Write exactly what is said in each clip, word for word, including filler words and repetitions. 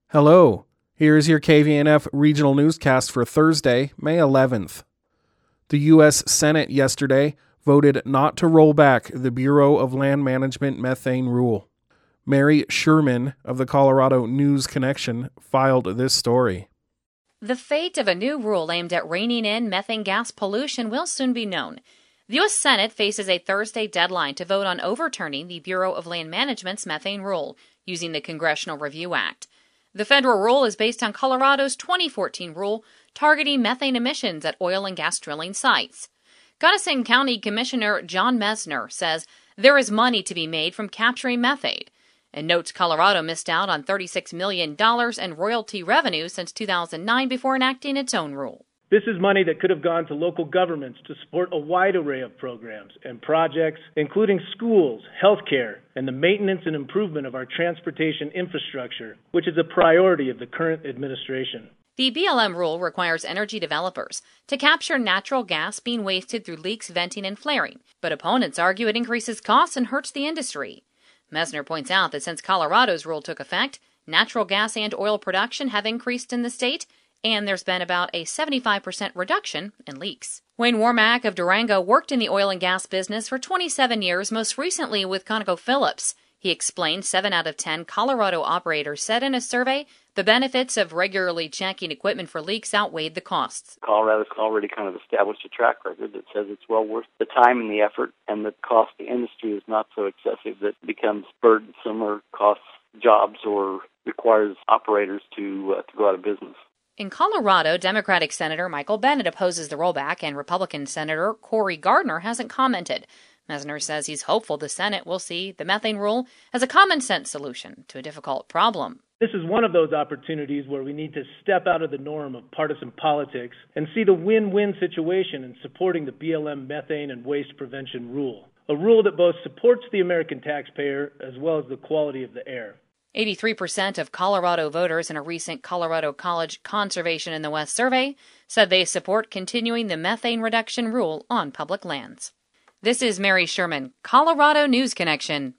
Hello, here's your K V N F regional newscast for Thursday, May eleventh. The U S Senate yesterday voted not to roll back the Bureau of Land Management methane rule. Mary Sherman of the Colorado News Connection filed this story. The fate of a new rule aimed at reining in methane gas pollution will soon be known. The U S Senate faces a Thursday deadline to vote on overturning the Bureau of Land Management's methane rule using the Congressional Review Act. The federal rule is based on Colorado's twenty fourteen rule targeting methane emissions at oil and gas drilling sites. Gunnison County Commissioner John Mesner says there is money to be made from capturing methane, and notes Colorado missed out on thirty-six million dollars in royalty revenue since two thousand nine before enacting its own rule. This is money that could have gone to local governments to support a wide array of programs and projects, including schools, healthcare, and the maintenance and improvement of our transportation infrastructure, which is a priority of the current administration. The B L M rule requires energy developers to capture natural gas being wasted through leaks, venting, and flaring, but opponents argue it increases costs and hurts the industry. Mesner points out that since Colorado's rule took effect, natural gas and oil production have increased in the state, and there's been about a seventy-five percent reduction in leaks. Wayne Warmack of Durango worked in the oil and gas business for twenty-seven years, most recently with ConocoPhillips. He explained seven out of ten Colorado operators said in a survey the benefits of regularly checking equipment for leaks outweighed the costs. Colorado's already kind of established a track record that says it's well worth the time and the effort, and the cost to industry is not so excessive that it becomes burdensome or costs jobs or requires operators to uh, to go out of business. In Colorado, Democratic Senator Michael Bennet opposes the rollback, and Republican Senator Cory Gardner hasn't commented. Mesner says he's hopeful the Senate will see the methane rule as a common-sense solution to a difficult problem. This is one of those opportunities where we need to step out of the norm of partisan politics and see the win-win situation in supporting the B L M methane and waste prevention rule, a rule that both supports the American taxpayer as well as the quality of the air. eighty-three percent of Colorado voters in a recent Colorado College Conservation in the West survey said they support continuing the methane reduction rule on public lands. This is Mary Sherman, Colorado News Connection.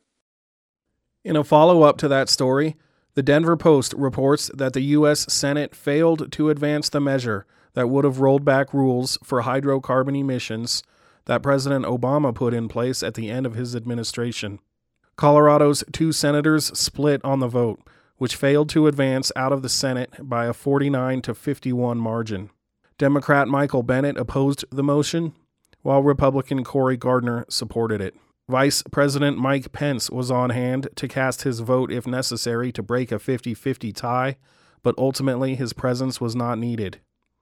In a follow-up to that story, the Denver Post reports that the U S Senate failed to advance the measure that would have rolled back rules for hydrocarbon emissions that President Obama put in place at the end of his administration. Colorado's two senators split on the vote, which failed to advance out of the Senate by a forty-nine to fifty-one margin. Democrat Michael Bennet opposed the motion, while Republican Cory Gardner supported it. Vice President Mike Pence was on hand to cast his vote if necessary to break a fifty-fifty tie, but ultimately his presence was not needed.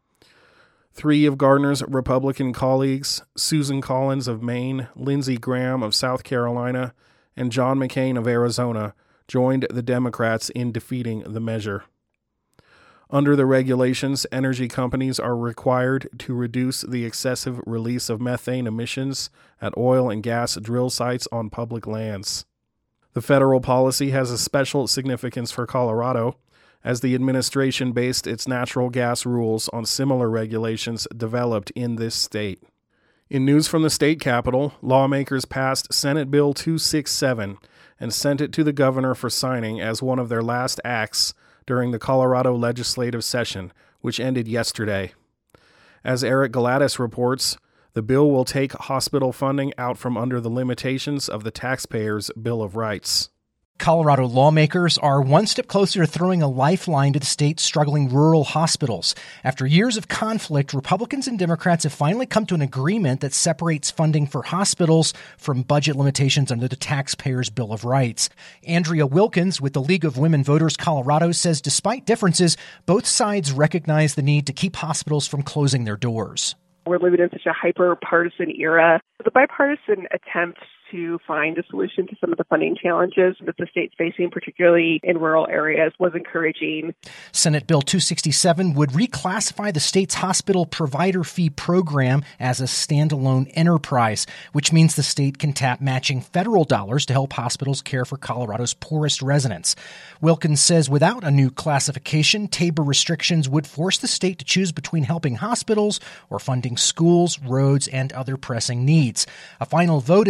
Three of Gardner's Republican colleagues, Susan Collins of Maine, Lindsey Graham of South Carolina, and John McCain of Arizona, joined the Democrats in defeating the measure. Under the regulations, energy companies are required to reduce the excessive release of methane emissions at oil and gas drill sites on public lands. The federal policy has a special significance for Colorado, as the administration based its natural gas rules on similar regulations developed in this state. In news from the state capitol, lawmakers passed Senate Bill two sixty-seven and sent it to the governor for signing as one of their last acts during the Colorado legislative session, which ended yesterday. As Eric Galatis reports, the bill will take hospital funding out from under the limitations of the taxpayer's Bill of Rights. Colorado lawmakers are one step closer to throwing a lifeline to the state's struggling rural hospitals. After years of conflict, Republicans and Democrats have finally come to an agreement that separates funding for hospitals from budget limitations under the taxpayer's Bill of Rights. Andrea Wilkins with the League of Women Voters Colorado says despite differences, both sides recognize the need to keep hospitals from closing their doors. We're living in such a hyper-partisan era. The bipartisan attempt to find a solution to some of the funding challenges that the state's facing, particularly in rural areas, was encouraging. Senate Bill two sixty-seven would reclassify the state's hospital provider fee program as a standalone enterprise, which means the state can tap matching federal dollars to help hospitals care for Colorado's poorest residents. Wilkins says without a new classification, Tabor restrictions would force the state to choose between helping hospitals or funding schools, roads, and other pressing needs. A final vote is expected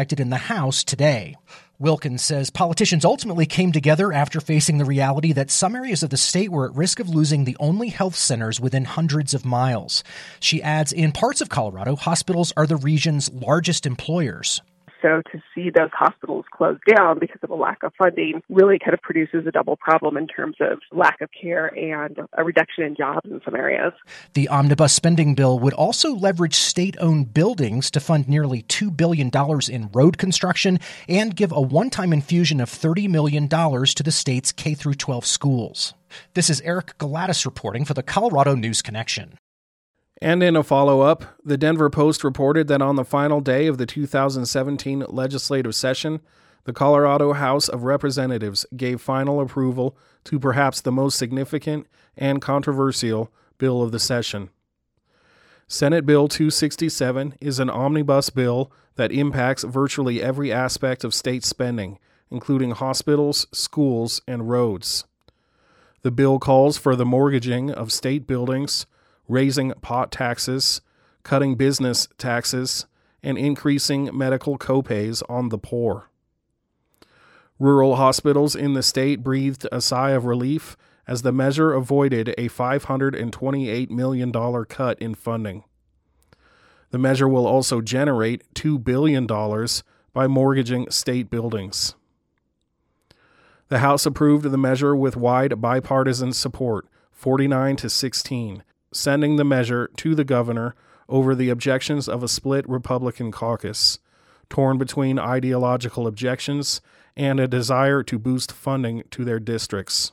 rejected in the House today. Wilkins says politicians ultimately came together after facing the reality that some areas of the state were at risk of losing the only health centers within hundreds of miles. She adds, in parts of Colorado, hospitals are the region's largest employers. So to see those hospitals close down because of a lack of funding really kind of produces a double problem in terms of lack of care and a reduction in jobs in some areas. The omnibus spending bill would also leverage state-owned buildings to fund nearly two billion dollars in road construction and give a one-time infusion of thirty million dollars to the state's K through twelve schools. This is Eric Galatis reporting for the Colorado News Connection. And in a follow-up, the Denver Post reported that on the final day of the two thousand seventeen legislative session, the Colorado House of Representatives gave final approval to perhaps the most significant and controversial bill of the session. Senate Bill two sixty-seven is an omnibus bill that impacts virtually every aspect of state spending, including hospitals, schools, and roads. The bill calls for the mortgaging of state buildings, raising pot taxes, cutting business taxes, and increasing medical copays on the poor. Rural hospitals in the state breathed a sigh of relief as the measure avoided a five hundred twenty-eight million dollars cut in funding. The measure will also generate two billion dollars by mortgaging state buildings. The House approved the measure with wide bipartisan support, forty-nine to sixteen, sending the measure to the governor over the objections of a split Republican caucus, torn between ideological objections and a desire to boost funding to their districts.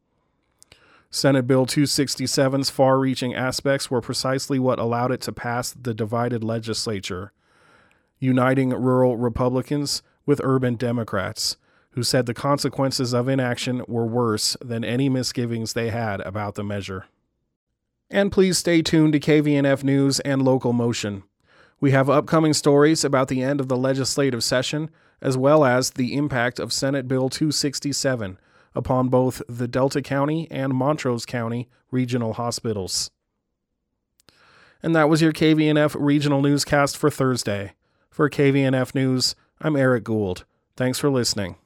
Senate Bill two sixty-seven's far-reaching aspects were precisely what allowed it to pass the divided legislature, uniting rural Republicans with urban Democrats, who said the consequences of inaction were worse than any misgivings they had about the measure. And please stay tuned to K V N F News and Local Motion. We have upcoming stories about the end of the legislative session, as well as the impact of Senate Bill two sixty-seven upon both the Delta County and Montrose County regional hospitals. And that was your K V N F Regional Newscast for Thursday. For K V N F News, I'm Eric Gould. Thanks for listening.